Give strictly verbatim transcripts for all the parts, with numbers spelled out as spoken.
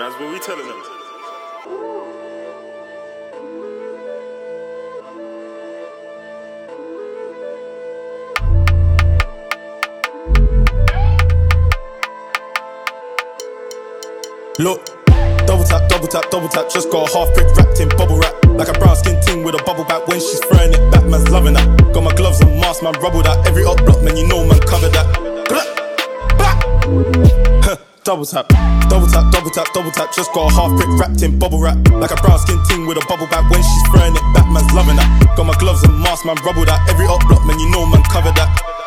That's what we telling them. Look, double tap, double tap, double tap. Just got a half brick wrapped in bubble wrap, like a brown skin ting with a bubble back. When she's throwing it back, man's loving that. Got my gloves and mask, man, rubble that. Every up block, man, you know, man, cover that. Double tap, double tap, double tap, double tap. Just got a half brick wrapped in bubble wrap, like a brown skin ting with a bubble back. When she's throwing it back, man's loving that. Got my gloves and mask, man, rubble that. Every up block, man, you know, man, cover that.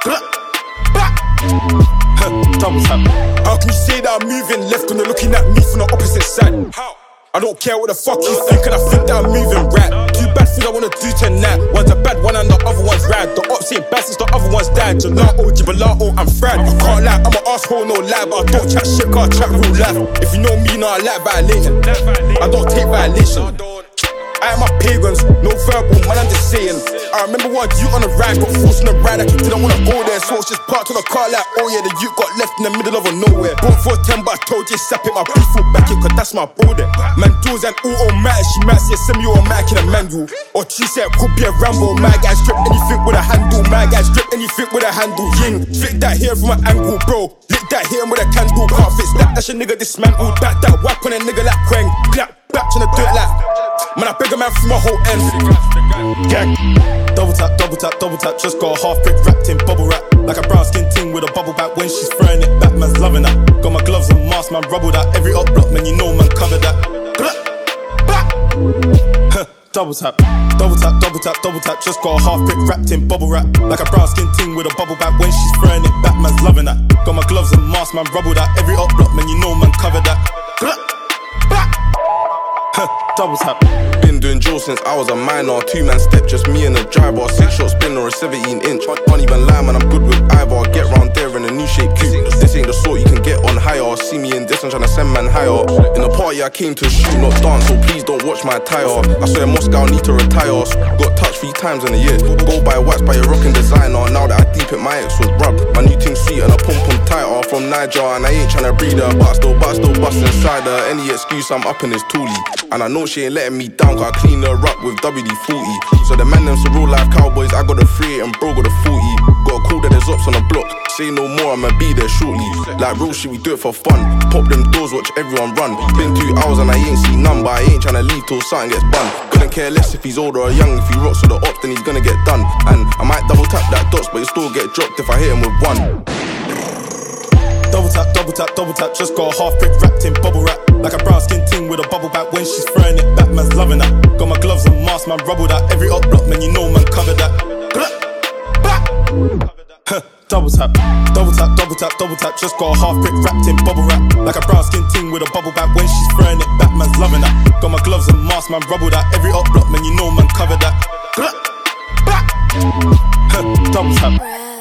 Double tap. How can you say that I'm moving left when you're looking at me from the opposite side? How? I don't care what the fuck you think, and I think that I'm moving right. Two bad things I wanna do tonight. One's a bad one and the other one's rad. The ops ain't bad since the other one's died. Gelato, gibalato, I'm fried. I can't lie, I'm an asshole, no lie, but I don't chat shit, cause I chat real life. If you know me, no, I like violating. I don't take violation. I am my pagans, no verbal, man, I'm just saying. I remember one you on the ride, got forced on the ride, like he didn't wanna go there. So it's just parked on the car like, oh yeah, the youth got left in the middle of a nowhere. Bought for ten, but I told you, sap it, my beef will back it, cause that's my bro there. Man, doors and automatic, she might say semi-automatic in a manual. Or she said, could be a Rambo, my guy strip anything with a handle. My guy strip anything with a handle. Ying, flick that hair from an angle, bro. Lick that hair with a candle, can't fix that, that's your nigga dismantled. Back that whack on a nigga like Quang. Clap, back to the dirt like, man, I beg a man through my whole end. Gang. Double tap, double tap, double tap. Just got a half brick wrapped in bubble wrap, like a brown skin ting with a bubble back. When she's throwing it back, man's loving that. Got my gloves and mask, man, rubble that. Every up block, man, you know, man, cover that. Double tap, double tap, double tap, double tap. Just got a half brick wrapped in bubble wrap, like a brown skin ting with a bubble back. When she's throwing it back, man's loving that. Got my gloves and mask, man, rubble that. Every up block, man, you know, man, cover that. Double tap. Been doing drill since I was a minor. Two man step, just me and the driver. Six shot spin or a seventeen inch. Can't even lie, man, I'm good with either. Get round there in a new shape coupe. This ain't the sort you can get on higher. See me in this, I'm tryna send man higher. In the party I came to shoot, not dance, so please don't watch my tire. I swear Moscow need to retire. Got touched three times in a year. Go buy wax by a rockin' designer. Now that I deep it, my ex was rubbed. My new thing sweet and I pump pump tighter. From Niger and I ain't tryna breed her, but still, but still bust inside her. Any excuse, I'm up in his toolie. And I know she ain't letting me down, cause I clean her up with W D forty. So the man them some real life cowboys, I got a three and bro got a forty. Got a call that there's ops on the block. Say no more, I'ma be there shortly. Like real shit, we do it for fun. Pop them doors, watch everyone run. Been two hours and I ain't seen none, but I ain't tryna leave till something gets bun. Couldn't care less if he's old or young. If he rocks with the ops, then he's gonna get done. And I might double tap that dots, but he'll still get dropped if I hit him with one. Double tap, double tap, double tap. Just got a half brick wrapped in bubble wrap, like a brown skin ting with a bubble back. When she's throwing it back, man's loving that. Got my gloves and mask, man, rubble that. Every up block, man, you know, man, cover that. Double tap, double tap, double tap, double tap. Just got a half brick wrapped in bubble wrap, like a brown skin ting with a bubble back. When she's throwing it back, man's loving that. Got my gloves and mask, man, rubble that. Every up block, man, you know, man, cover that. Double tap.